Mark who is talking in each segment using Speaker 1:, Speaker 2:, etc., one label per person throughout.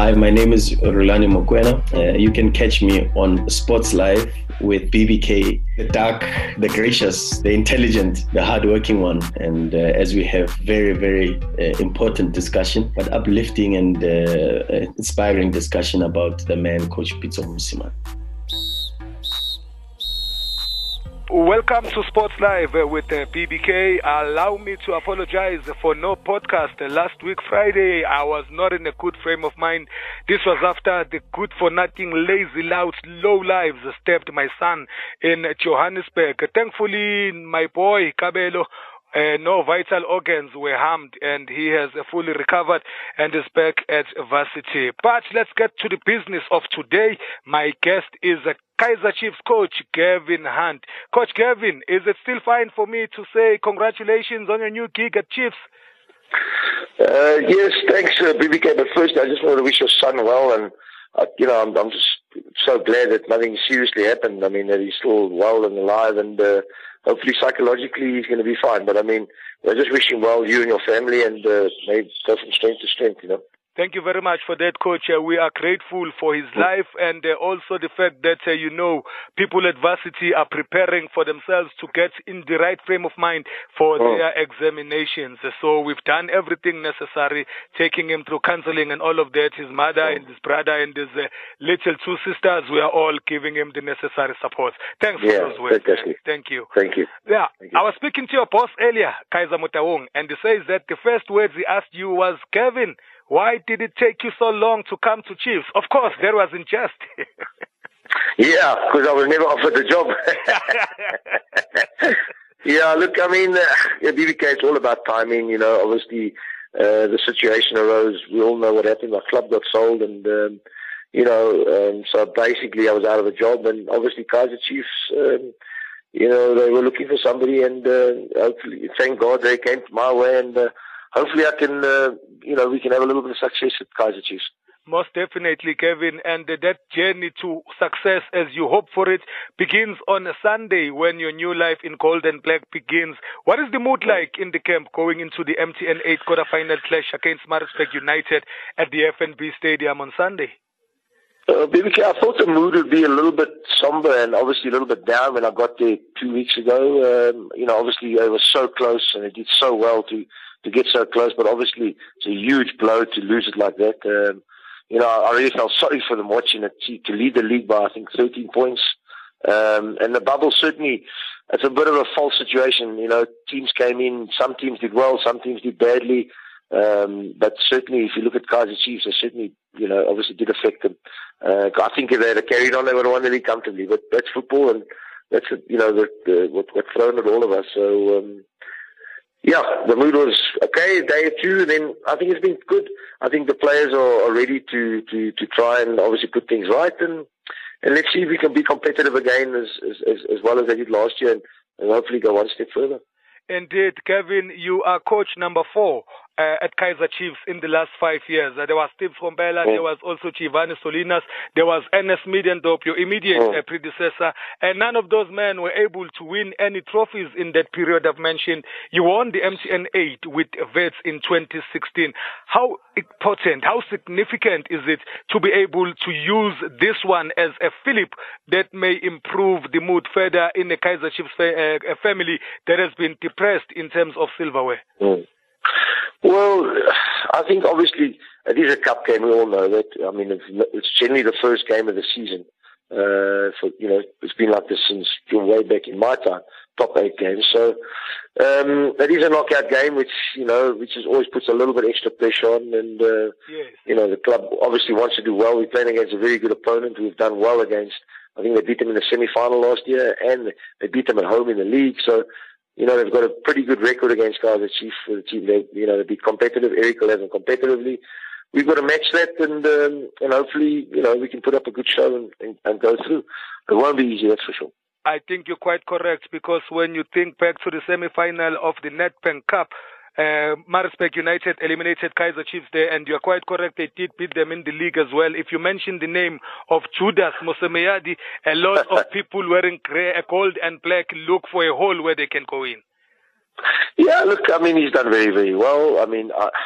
Speaker 1: Hi, my name is Rulani Mokwena. You can catch me on Sports Live with BBK, the dark, the gracious, the intelligent, the hardworking one. And as we have very, very important discussion, but uplifting and inspiring discussion about the man, Coach Pitso Mosimane.
Speaker 2: Welcome to Sports Live with BBK. Allow me to apologize for no podcast. Last week, Friday, I was not in a good frame of mind. This was after the good-for-nothing, lazy, loud, low lives stabbed my son in Johannesburg. Thankfully, my boy, Kabelo, no vital organs were harmed, and he has fully recovered and is back at varsity. But let's get to the business of today. My guest is Kaizer Chiefs coach Gavin Hunt. Coach Gavin, is it still fine for me to say congratulations on your new gig at Chiefs?
Speaker 3: Yes, thanks, BBK. But first, I just want to wish your son well, and I'm just so glad that nothing seriously happened. I mean, that he's still well and alive, and hopefully psychologically he's going to be fine. But I mean, I just wish him well, you and your family, and may go from strength to strength,
Speaker 2: Thank you very much for that, Coach. We are grateful for his life and also the fact that, people at varsity are preparing for themselves to get in the right frame of mind for their examinations. So we've done everything necessary, taking him through counseling and all of that. His mother and his brother and his little two sisters, we are all giving him the necessary support. Thanks for those words. Thank you.
Speaker 3: Thank you.
Speaker 2: Yeah,
Speaker 3: Thank you.
Speaker 2: I was speaking to your boss earlier, Kaizer Motaung, and he says that the first words he asked you was, Kevin, why did it take you so long to come to Chiefs? Of course, that was in jest.
Speaker 3: Yeah, because I was never offered the job. Yeah, look, I mean, BBK, it's all about timing, obviously the situation arose. We all know what happened. Our club got sold and, so basically I was out of a job, and obviously Kaizer Chiefs, they were looking for somebody, and hopefully, thank God they came my way, and hopefully I can, we can have a little bit of success at Kaizer Chiefs.
Speaker 2: Most definitely, Kevin. And that journey to success, as you hope for it, begins on a Sunday when your new life in gold and black begins. What is the mood like in the camp going into the MTN 8 quarterfinal clash against Maritzburg United at the FNB Stadium on Sunday?
Speaker 3: BBK, I thought the mood would be a little bit somber and obviously a little bit down when I got there 2 weeks ago. Obviously they were so close and they did so well to get so close, but obviously it's a huge blow to lose it like that. I really felt sorry for them watching it, to lead the league by, I think, 13 points. And the bubble, certainly, it's a bit of a false situation. Teams came in, some teams did well, some teams did badly. But certainly, if you look at Kaizer Chiefs, they certainly, obviously did affect them. I think if they had carried on, they would have won the league comfortably. But that's football, and that's, what thrown at all of us. So, yeah, the mood was okay, day or two, then I think it's been good. I think the players are ready to try and obviously put things right, and let's see if we can be competitive again as well as they did last year, and hopefully go one step further.
Speaker 2: Indeed, Kevin, you are coach number 4 at Kaizer Chiefs in the last 5 years. There was Steve Fombela, there was also Giovanni Solinas, there was Ernest Middendorp, your immediate predecessor, and none of those men were able to win any trophies in that period I've mentioned. You won the MTN 8 with Vets in 2016. How important, how significant is it to be able to use this one as a fillip that may improve the mood further in the Kaizer Chiefs family that has been depressed in terms of silverware?
Speaker 3: Well, I think obviously it is a cup game. We all know that. I mean, it's generally the first game of the season. It's been like this since way back in my time, top 8 games. So it is a knockout game, which always puts a little bit extra pressure on. And the club obviously wants to do well. We're playing against a very good opponent. We've done well against. I think they beat them in the semi-final last year, and they beat them at home in the league. So. They've got a pretty good record against Kaizer Chiefs for the team. They'll be competitive. Eric will have them competitively. We've got to match that, and hopefully, we can put up a good show and go through. It won't be easy, that's for sure.
Speaker 2: I think you're quite correct, because when you think back to the semi-final of the Nedbank Cup, Maritzburg United eliminated Kaizer Chiefs there, and you're quite correct, they did beat them in the league as well. If you mention the name of Judas Mosemeyadi, a lot of people wearing gold and black look for a hole where they can go in.
Speaker 3: Yeah, look, I mean, he's done very, very well. I mean,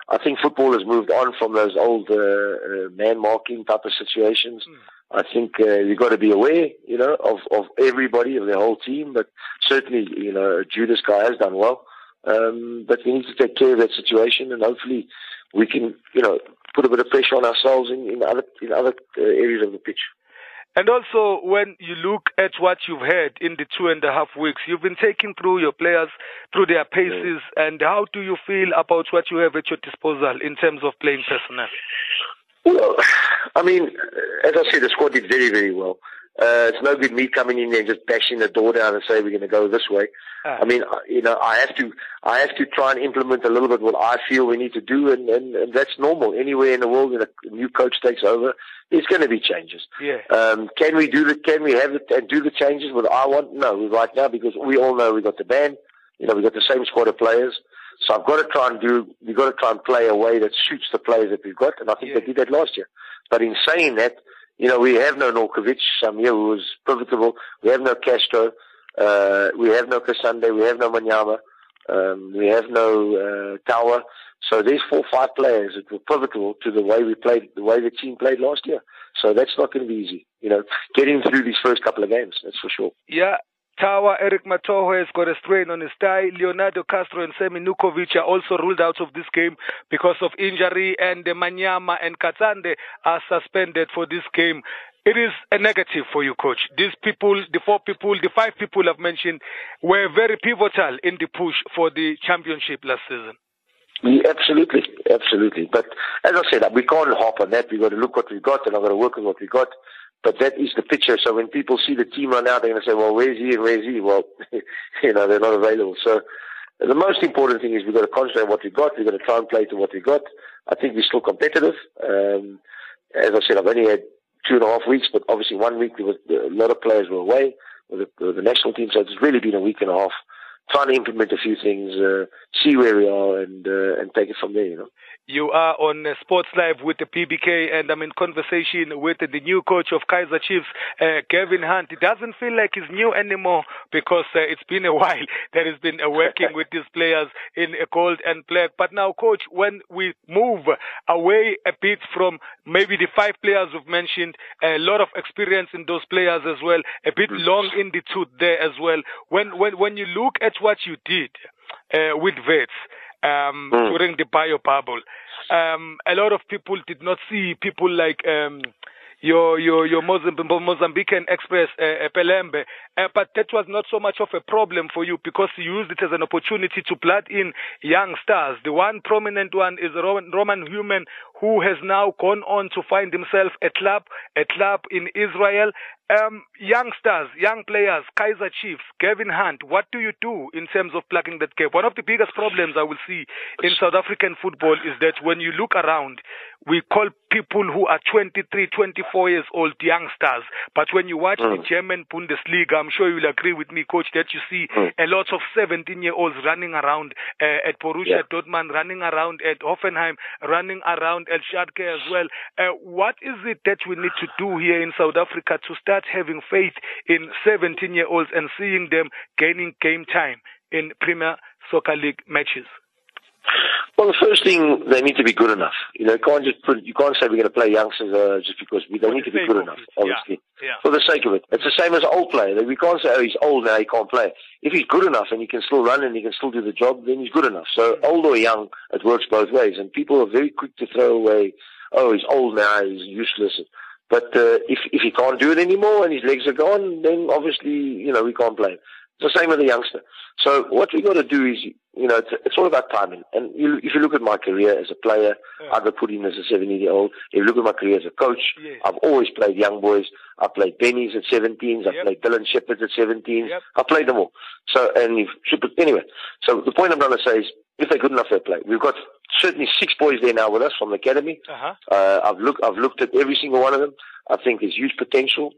Speaker 3: I think football has moved on from those old man-marking type of situations. I think you've got to be aware, of everybody, of the whole team. But certainly, Judas guy has done well. But we need to take care of that situation, and hopefully we can, put a bit of pressure on ourselves in other areas of the pitch.
Speaker 2: And also, when you look at what you've had in the 2.5 weeks, you've been taking through your players, through their paces, and how do you feel about what you have at your disposal in terms of playing personnel?
Speaker 3: Well, I mean, as I said, the squad did very, very well. It's no good me coming in there and just bashing the door down and say we're going to go this way. I mean, I have to try and implement a little bit what I feel we need to do, and that's normal. Anywhere in the world, when a new coach takes over, there's going to be changes.
Speaker 2: Yeah.
Speaker 3: Can we have it and do the changes what I want? No, right now, because we all know we got the band. We got the same squad of players. So we've got to try and play a way that suits the players that we've got, and I think they did that last year. But in saying that, we have no Norkovic, some year who was pivotal. We have no Castro. We have no Kasande. We have no Manyama. We have no Tower. So there's 4 or 5 players that were pivotal to the way we played, the way the team played last year. So that's not going to be easy, getting through these first couple of games, that's for sure.
Speaker 2: Yeah. Tower, Eric Matoho has got a strain on his thigh. Leonardo Castro and Semi Nukovic are also ruled out of this game because of injury, and Manyama and Katsande are suspended for this game. It is a negative for you, Coach. These people, the 5 people I've mentioned, were very pivotal in the push for the championship last season.
Speaker 3: Yeah, absolutely. But as I said, we can't hop on that. We've got to look what we've got, and I've got to work with what we've got. But that is the picture. So when people see the team run out, they're going to say, well, where's he and where's he? Well, they're not available. So the most important thing is we've got to concentrate on what we've got. We've got to try and play to what we've got. I think we're still competitive. As I said, I've only had 2.5 weeks, but obviously 1 week there was a lot of players were away with the national team. So it's really been a week and a half trying to implement a few things, see where we are, and take it from there,
Speaker 2: You are on Sports Live with the PBK, and I'm in conversation with the new coach of Kaizer Chiefs, Gavin Hunt. It doesn't feel like he's new anymore because it's been a while that he's been working with these players in gold and black. But now, Coach, when we move away a bit from maybe the 5 players we've mentioned, a lot of experience in those players as well, a bit long in the tooth there as well. When you look at what you did with Wits, during the bio bubble, a lot of people did not see people like your Mozambican Express, Pelembe, but that was not so much of a problem for you because you used it as an opportunity to blood in young stars. The one prominent one is Roman Human, who has now gone on to find himself a club in Israel. Young stars, young players, Kaizer Chiefs, Gavin Hunt, what do you do in terms of plugging that gap? One of the biggest problems I will see in South African football is that when you look around, we call people who are 23, 24 years old youngsters. But when you watch the German Bundesliga, I'm sure you'll agree with me, Coach, that you see a lot of 17-year-olds running around at Borussia Dortmund, running around at Hoffenheim, running around at Schalke as well. What is it that we need to do here in South Africa to start having faith in 17-year-olds and seeing them gaining game time in Premier Soccer League matches?
Speaker 3: Well, the first thing, they need to be good enough. You can't say we're going to play youngsters just because they need to be good enough, obviously, for the sake of it. It's the same as an old player. We can't say, he's old now, he can't play. If he's good enough and he can still run and he can still do the job, then he's good enough. So old or young, it works both ways. And people are very quick to throw away, he's old now, he's useless. But if he can't do it anymore and his legs are gone, then obviously, we can't play him. It's the same with the youngster. So what we got to do is, it's all about timing. And if you look at my career as a player, I've got put in as a 17-year-old. If you look at my career as a coach, I've always played young boys. I played Bennies at 17s. I played Dylan Shepherds at 17s. I played them all. So, anyway. So the point I'm trying to say is, if they're good enough, they play. We've got certainly 6 boys there now with us from the academy. I've looked at every single one of them. I think there's huge potential.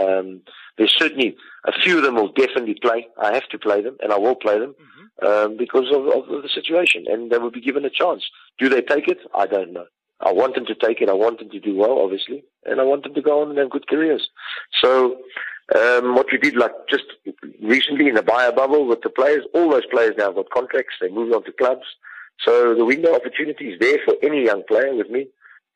Speaker 3: There's certainly a few of them will definitely play. I have to play them, and I will play them because of the situation, and they will be given a chance. Do they take it? I don't know. I want them to take it. I want them to do well, obviously, and I want them to go on and have good careers. So what we did, like just recently in the buyer bubble with the players, all those players now have got contracts. They moved on to clubs. So the window opportunity is there for any young player with me.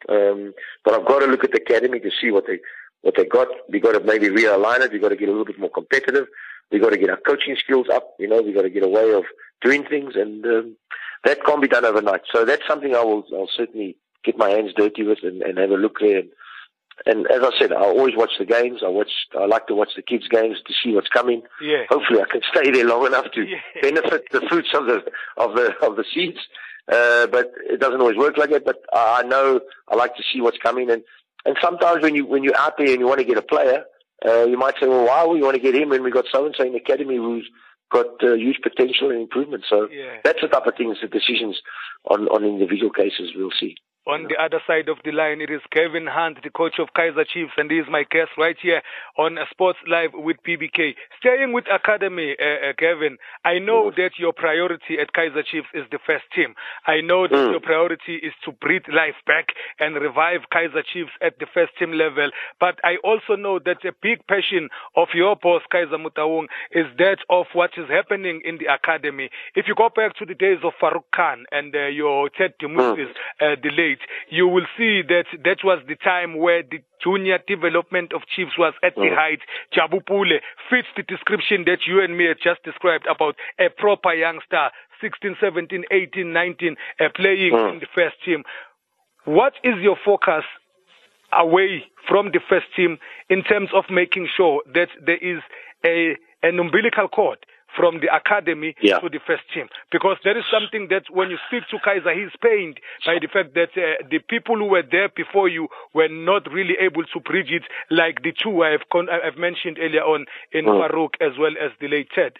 Speaker 3: But I've got to look at the academy to see what they got. We got to maybe realign it. We got to get a little bit more competitive. We got to get our coaching skills up. We got to get a way of doing things, and that can't be done overnight. So that's something I'll certainly get my hands dirty with and have a look there. And as I said, I always watch the games. I like to watch the kids' games to see what's coming.
Speaker 2: Yeah.
Speaker 3: Hopefully, I can stay there long enough to benefit the fruits of the seeds. But it doesn't always work like that. But I know I like to see what's coming. And sometimes when you're out there and you want to get a player, you might say, well, why would you want to get him when we got so and so in the academy who's got huge potential and improvement? So that's the type of things, the decisions on individual cases we'll see.
Speaker 2: On the other side of the line, it is Kevin Hunt, the coach of Kaizer Chiefs, and he is my guest right here on Sports Live with PBK. Staying with Academy, Kevin, I know that your priority at Kaizer Chiefs is the first team. I know that your priority is to breathe life back and revive Kaizer Chiefs at the first team level. But I also know that a big passion of your boss, Kaizer Motaung, is that of what is happening in the academy. If you go back to the days of Farouk Khan and your Ted Demusis delayed, you will see that was the time where the junior development of Chiefs was at the height. Jabu Pule fits the description that you and me had just described about a proper youngster, 16, 17, 18, 19, playing in the first team. What is your focus away from the first team in terms of making sure that there is an umbilical cord from the academy to the first team? Because there is something that when you speak to Kaizer, he's pained by the fact that the people who were there before you were not really able to bridge it like the two I've mentioned earlier on in Farouk as well as the late Ted.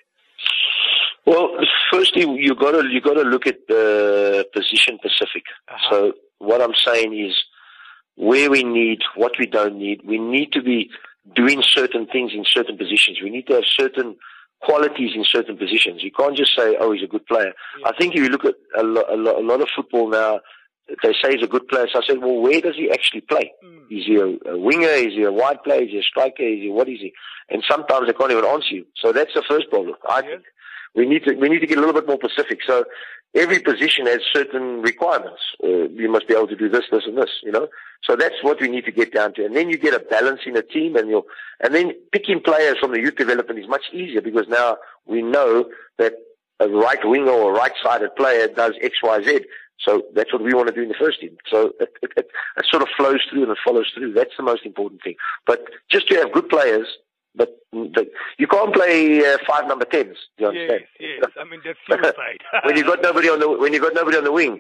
Speaker 3: Well, firstly, you got to look at the position specific. So what I'm saying is where we need, what we don't need. We need to be doing certain things in certain positions. We need to have certain qualities in certain positions. You can't just say, oh, he's a good player. I think if you look at a lot of football now, they say he's a good player. So I said, well, where does he actually play? Is he a winger? Is he a wide player? Is he a striker? What is he? And sometimes they can't even answer you. So that's the first problem. I think we need to get a little bit more specific. So every position has certain requirements. You must be able to do this, this, and this, So that's what we need to get down to. And then you get a balance in a team, and then picking players from the youth development is much easier because now we know that a right winger or a right-sided player does X, Y, Z. So that's what we want to do in the first team. So it sort of flows through and it follows through. That's the most important thing. But just to have good players, but you can't play 5 number 10s. Do you understand?
Speaker 2: Yes. I mean, that's suicide.
Speaker 3: when you got nobody on the wing.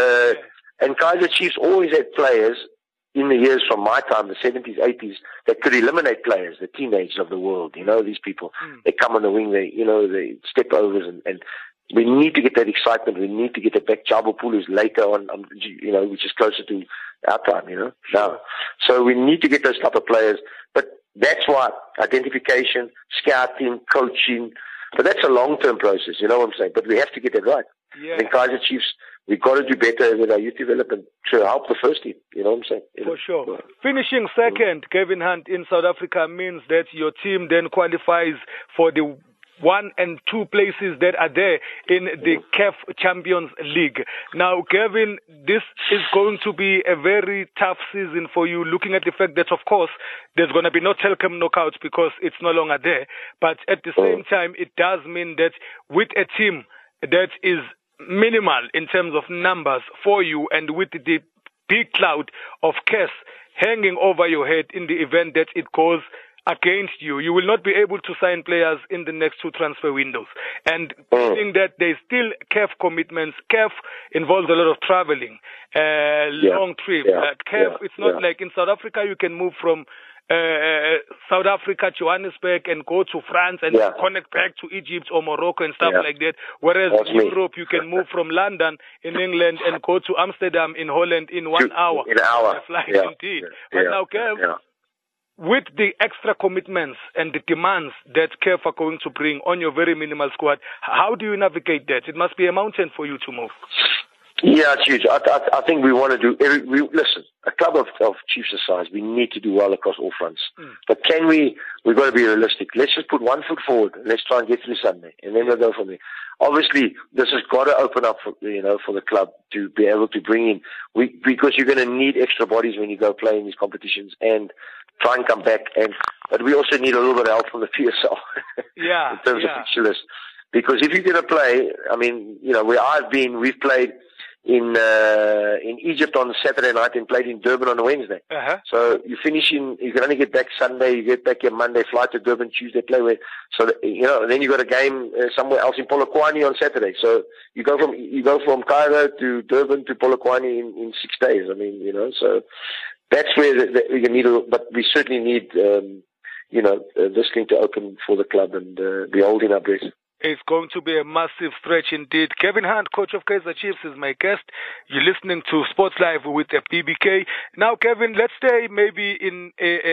Speaker 3: And Kaizer Chiefs always had players in the years from my time, the 70s, 80s, that could eliminate players, the teenagers of the world. These people, they come on the wing, they step overs, and we need to get that excitement. We need to get that back. Jabu Pule is later on, which is closer to our time, now. So we need to get those type of players. But that's why identification, scouting, coaching, but that's a long-term process, you know what I'm saying? But we have to get that right. In Kaizer Chiefs, we've got to do better with our youth development to help the first team, you know what I'm saying?
Speaker 2: For sure. Finishing second, Kevin Hunt, in South Africa means that your team then qualifies for the 1 and 2 places that are there in the CAF Champions League. Now, Kevin, this is going to be a very tough season for you, looking at the fact that, of course, there's going to be no Telkom knockouts because it's no longer there. But at the same time, it does mean that with a team that is minimal in terms of numbers for you and with the big cloud of cash hanging over your head in the event that it goes against you, you will not be able to sign players in the next 2 transfer windows. And seeing that there's still CAF commitments. CAF involves a lot of traveling, long trip. CAF, it's not like in South Africa you can move from South Africa, Johannesburg, and go to France and connect back to Egypt or Morocco and stuff like that. Whereas in Europe, you can move from London in England and go to Amsterdam in Holland in 1 hour.
Speaker 3: In an hour.
Speaker 2: Flight indeed. But now, Kev, with the extra commitments and the demands that CAF are going to bring on your very minimal squad, how do you navigate that? It must be a mountain for you to move.
Speaker 3: Yeah, it's huge. I think we want to do listen, a club of Chiefs' size, we need to do well across all fronts. But we've got to be realistic. Let's just put 1 foot forward and let's try and get through Sunday, and then we'll go from there. Obviously, this has got to open up for the club to be able to bring in, because you're going to need extra bodies when you go play in these competitions and try and come back. But we also need a little bit of help from the PSL in terms of fixture list. Because if you're going to play, I mean, where we've played in Egypt on Saturday night and played in Durban on a Wednesday. So you can only get back Sunday, you get back here Monday, fly to Durban, Tuesday, play with. So, then you got a game somewhere else in Polokwane on Saturday. So you go from Cairo to Durban to Polokwane in 6 days. I mean, so that's where we need but we certainly need, this thing to open for the club and be holding our breath.
Speaker 2: It's going to be a massive stretch indeed. Kevin Hunt, coach of Kaizer Chiefs, is my guest. You're listening to Sports Live with PBK. Now, Kevin, let's stay maybe in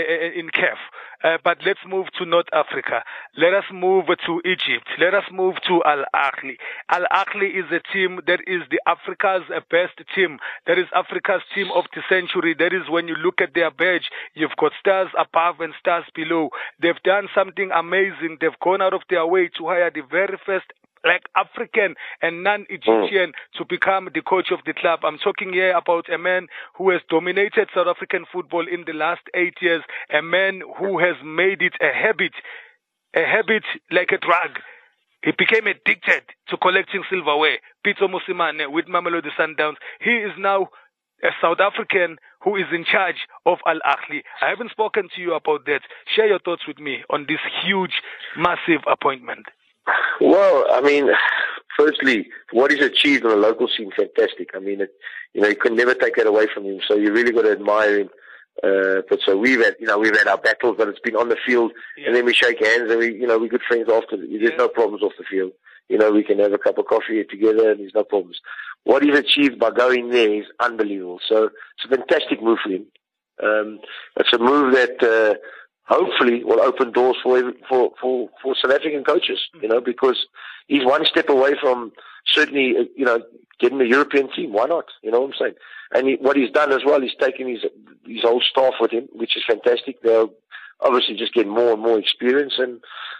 Speaker 2: CAF, but let's move to North Africa. Let us move to Egypt. Let us move to Al Ahly. Al Ahly is a team that is the Africa's best team. That is Africa's team of the century. That is, when you look at their badge, you've got stars above and stars below. They've done something amazing. They've gone out of their way to hire the very first African and non-Egyptian to become the coach of the club. I'm talking here about a man who has dominated South African football in the last 8 years, a man who has made it a habit like a drug. He became addicted to collecting silverware. Pitso Mosimane with Mamelodi Sundowns. He is now a South African who is in charge of Al Ahly. I haven't spoken to you about that. Share your thoughts with me on this huge, massive appointment.
Speaker 3: Well, I mean, firstly, what he's achieved on the local scene, fantastic. I mean, you can never take that away from him. So you really got to admire him. But so we've had our battles, but it's been on the field, and then we shake hands, and we're good friends after. There's no problems off the field. We can have a cup of coffee together, and there's no problems. What he's achieved by going there is unbelievable. So it's a fantastic move for him. It's a move that hopefully will open doors for South African coaches, because he's one step away from certainly, getting the European team. Why not? You know what I'm saying? And what he's done as well, he's taken his whole staff with him, which is fantastic. They'll obviously just get more and more experience, and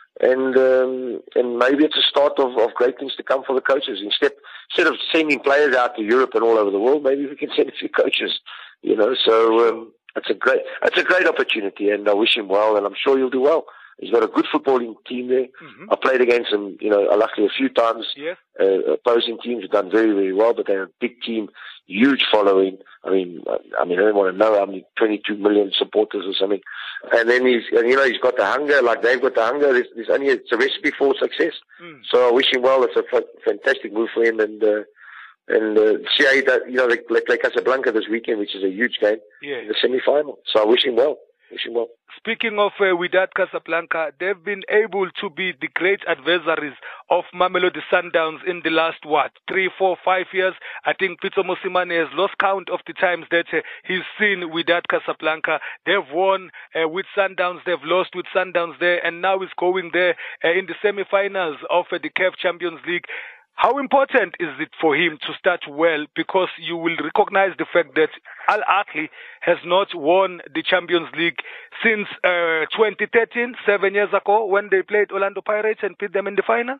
Speaker 3: maybe it's a start of great things to come for the coaches. Instead of sending players out to Europe and all over the world, maybe we can send a few coaches, so, it's a great opportunity, and I wish him well, and I'm sure he'll do well. He's got a good footballing team there. I played against him, luckily a few times. Opposing teams have done very, very well, but they're a big team, huge following. I mean, I don't want to know how many, 22 million supporters or something. And then he's got the hunger, like they've got the hunger. It's a recipe for success. So I wish him well. It's a fantastic move for him, and see how he does, they play Casablanca this weekend, which is a huge game in the semi-final. So I wish him well.
Speaker 2: Speaking of Wydad Casablanca, they've been able to be the great adversaries of Mamelodi Sundowns in the last, 3, 4, 5 years. I think Pitso Mosimane has lost count of the times that he's seen Wydad Casablanca. They've won with Sundowns, they've lost with Sundowns there, and now he's going there in the semi-finals of the CAF Champions League. How important is it for him to start well? Because you will recognize the fact that Al Ahly has not won the Champions League since 2013, 7 years ago, when they played Orlando Pirates and beat them in the final.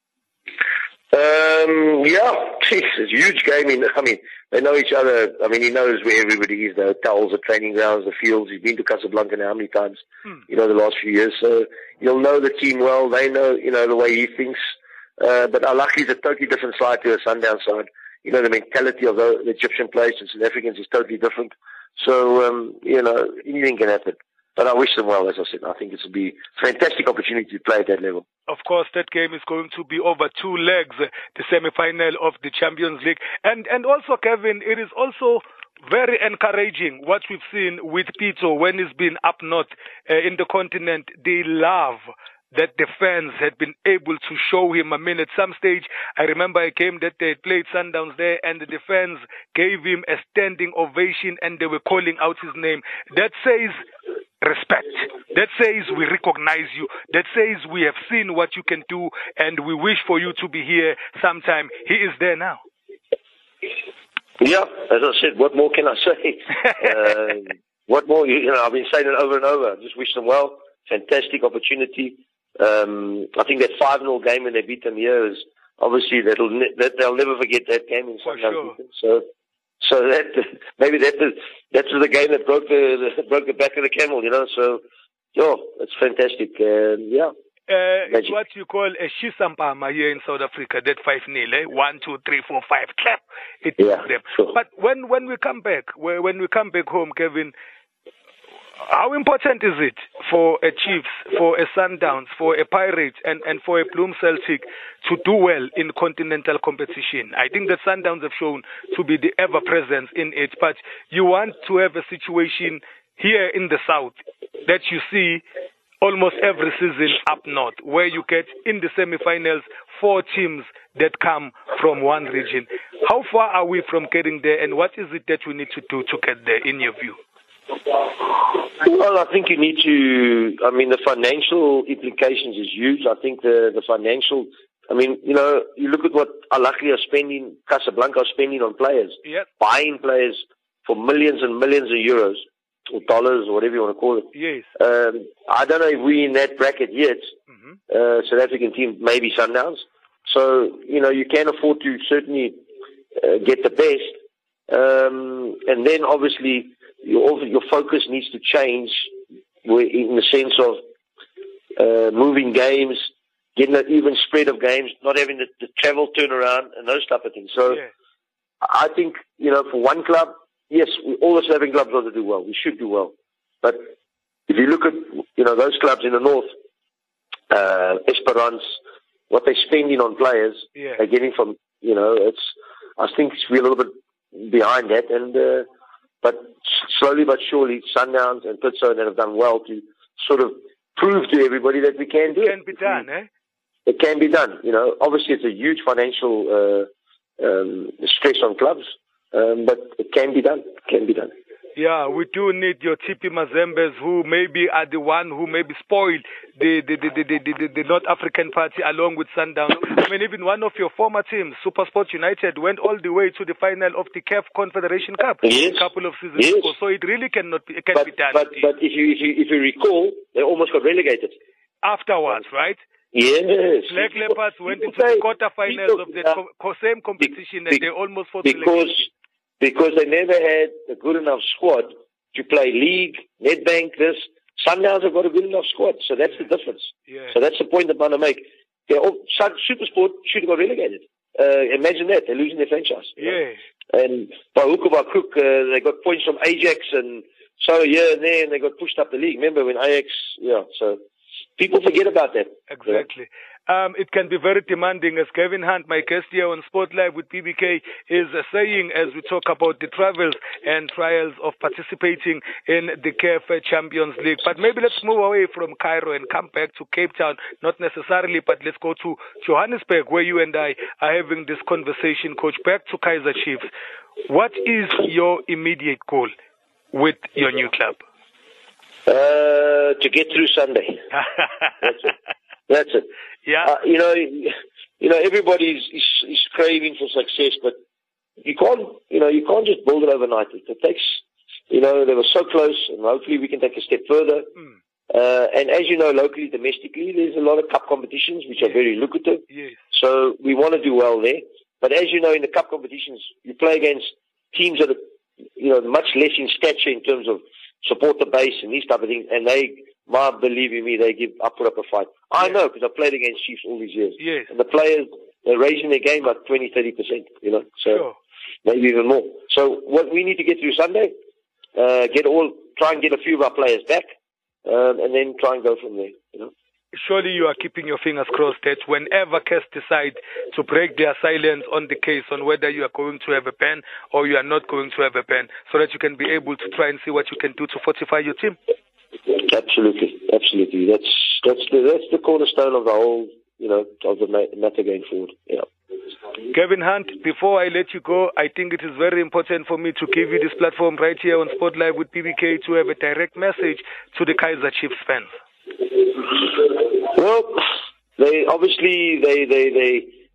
Speaker 2: It's
Speaker 3: a huge game. They know each other. He knows where everybody is, the hotels, the training grounds, the fields. He's been to Casablanca now how many times, the last few years. So you'll know the team well. They know, the way he thinks. But Al Ahly is a totally different side to a Sundown side. The mentality of the Egyptian players and South Africans is totally different. So, anything can happen. But I wish them well, as I said. I think it will be a fantastic opportunity to play at that level.
Speaker 2: Of course, that game is going to be over 2 legs, the semi-final of the Champions League. And also, Kevin, it is also very encouraging what we've seen with Pitso when he's been up north in the continent. They love that the fans had been able to show him. At some stage, I remember a game that they played Sundowns there, and the fans gave him a standing ovation, and they were calling out his name. That says respect. That says we recognize you. That says we have seen what you can do, and we wish for you to be here sometime. He is there now.
Speaker 3: Yeah, as I said, what more can I say? What more? I've been saying it over and over. I just wish them well. Fantastic opportunity. I think that 5-0 game when they beat them here is obviously they'll never forget that game in Sundowns.
Speaker 2: Sure.
Speaker 3: So that maybe that's the game that broke the back of the camel. So it's fantastic.
Speaker 2: It's what you call a shisampama here in South Africa, that 5-0, 1, 2, 3, 4, 5, clap. It took them.
Speaker 3: Sure.
Speaker 2: But when we come back home, Kevin, how important is it for a Chiefs, for a Sundowns, for a Pirates, and for a Bloom Celtic to do well in continental competition? I think the Sundowns have shown to be the ever-presence in it, but you want to have a situation here in the South that you see almost every season up north, where you get in the semi-finals 4 teams that come from one region. How far are we from getting there, and what is it that we need to do to get there, in your view?
Speaker 3: Well, I think you need to, the financial implications is huge. I think the financial, you look at what Al Ahly are spending, Casablanca are spending on players, buying players for millions and millions of euros, or dollars, or whatever you want to call it.
Speaker 2: Yes.
Speaker 3: I don't know if we're in that bracket yet. South African team, maybe Sundowns. So, you can afford to certainly get the best. And then obviously your focus needs to change in the sense of moving games, getting an even spread of games, not having the travel turnaround and those type of things. So I think, for one club, yes, all the South African clubs want to do well. We should do well. But if you look at, those clubs in the north, Esperance, what they're spending on players, they're getting from, I think we're a little bit behind that. And, but slowly but surely, Sundowns and Pitso have done well to sort of prove to everybody that we can do it.
Speaker 2: It can be done, eh?
Speaker 3: It can be done. Obviously it's a huge financial stress on clubs. But it can be done.
Speaker 2: Yeah, we do need your TP Mazembes, who maybe are the one who maybe spoiled the North African party along with Sundowns. Even one of your former teams, SuperSport United, went all the way to the final of the CAF Confederation Cup a couple of seasons ago. So it really can be done.
Speaker 3: But if you recall, they almost got relegated
Speaker 2: afterwards, right?
Speaker 3: Yes.
Speaker 2: Black Leopards went into the quarterfinals of the same competition, and they almost fought
Speaker 3: because they never had a good enough squad to play league, Nedbank, this. Sundowns have got a good enough squad, so that's the difference.
Speaker 2: Yeah.
Speaker 3: So that's the point I'm trying to make. SuperSport should have got relegated. Imagine that, they're losing their franchise.
Speaker 2: Yeah.
Speaker 3: And by hook or by crook, they got points from Ajax, and so here and there, and they got pushed up the league. Remember when Ajax, so people forget about that.
Speaker 2: Exactly. It can be very demanding, as Kevin Hunt, my guest here on Sport Live with PBK, is saying as we talk about the travels and trials of participating in the CAF Champions League. But maybe let's move away from Cairo and come back to Cape Town. Not necessarily, but let's go to Johannesburg, where you and I are having this conversation, Coach. Back to Kaizer Chiefs. What is your immediate goal with your new club?
Speaker 3: To get through Sunday. That's it.
Speaker 2: Yeah.
Speaker 3: Everybody is craving for success, but you can't just build it overnight. It takes, they were so close, and hopefully we can take a step further. And as you know, locally, domestically, there's a lot of cup competitions which are very lucrative.
Speaker 2: Yes.
Speaker 3: So we want to do well there. But as you know, in the cup competitions, you play against teams that are, much less in stature in terms of support the base and these type of things, and believe you me, they put up a fight. I know, because I've played against Chiefs all these years.
Speaker 2: Yes.
Speaker 3: And the players, they're raising their game by 20-30%, so maybe even more. So what we need to get through Sunday, try and get a few of our players back, and then try and go from there,
Speaker 2: Surely you are keeping your fingers crossed that whenever CAS decide to break their silence on the case on whether you are going to have a ban or you are not going to have a ban, so that you can be able to try and see what you can do to fortify your team.
Speaker 3: Absolutely. That's the cornerstone of the whole, of the matter going forward. Yeah.
Speaker 2: Kevin Hunt, before I let you go, I think it is very important for me to give you this platform right here on Sport Live with PBK to have a direct message to the Kaizer Chiefs fans.
Speaker 3: Well, they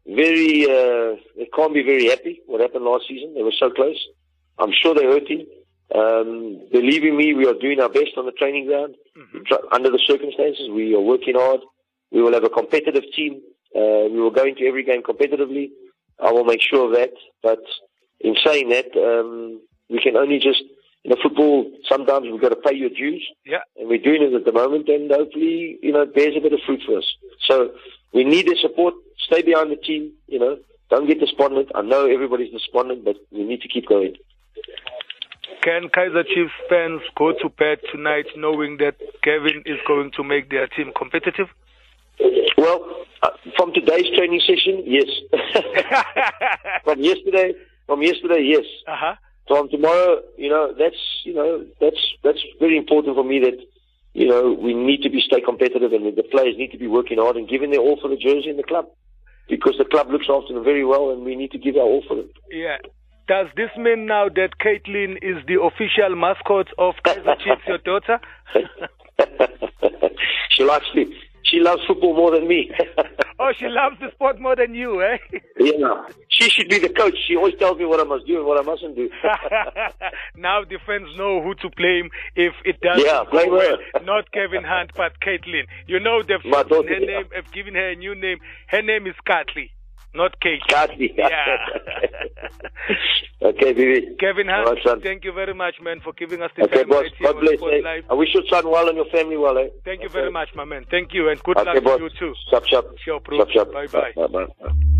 Speaker 3: very, they can't be very happy what happened last season. They were so close. I'm sure they're hurting. Believe in me, we are doing our best on the training ground. Under the circumstances, we are working hard. We will have a competitive team. We will go into every game competitively. I will make sure of that. But in saying that, we can only just, football, sometimes we've got to pay your dues.
Speaker 2: Yeah.
Speaker 3: And we're doing it at the moment, and hopefully, it bears a bit of fruit for us. So we need their support. Stay behind the team, Don't get despondent. I know everybody's despondent, but we need to keep going.
Speaker 2: Can Kaizer Chiefs fans go to bed tonight knowing that Kevin is going to make their team competitive?
Speaker 3: Well, from today's training session, yes. From yesterday, yes.
Speaker 2: Uh-huh.
Speaker 3: From tomorrow, that's very important for me that, we need to stay competitive, and the players need to be working hard and giving their all for the jersey and the club, because the club looks after them very well, and we need to give our all for them.
Speaker 2: Yeah. Does this mean now that Caitlin is the official mascot of Kaizer Chiefs, your daughter?
Speaker 3: She loves football more than me.
Speaker 2: Oh, she loves the sport more than you, eh?
Speaker 3: Yeah. She should be the coach. She always tells me what I must do and what I mustn't do.
Speaker 2: Now the fans know who to blame if it doesn't
Speaker 3: blame her.
Speaker 2: Not Kevin Hunt, but Caitlin. They've given her a new name. Her name is Katley, not Kate.
Speaker 3: Katley.
Speaker 2: Yeah.
Speaker 3: Okay, baby.
Speaker 2: Kevin Hunt,
Speaker 3: right,
Speaker 2: thank you very much, man, for giving us the time.
Speaker 3: Boss.
Speaker 2: Right here
Speaker 3: God bless.
Speaker 2: on Live.
Speaker 3: I wish your son well and your family well, eh?
Speaker 2: Thank you very much, my man. Thank you, and good luck
Speaker 3: boss.
Speaker 2: to you too.
Speaker 3: Shop.
Speaker 2: Sure, bro. Bye-bye.
Speaker 3: Bye-bye.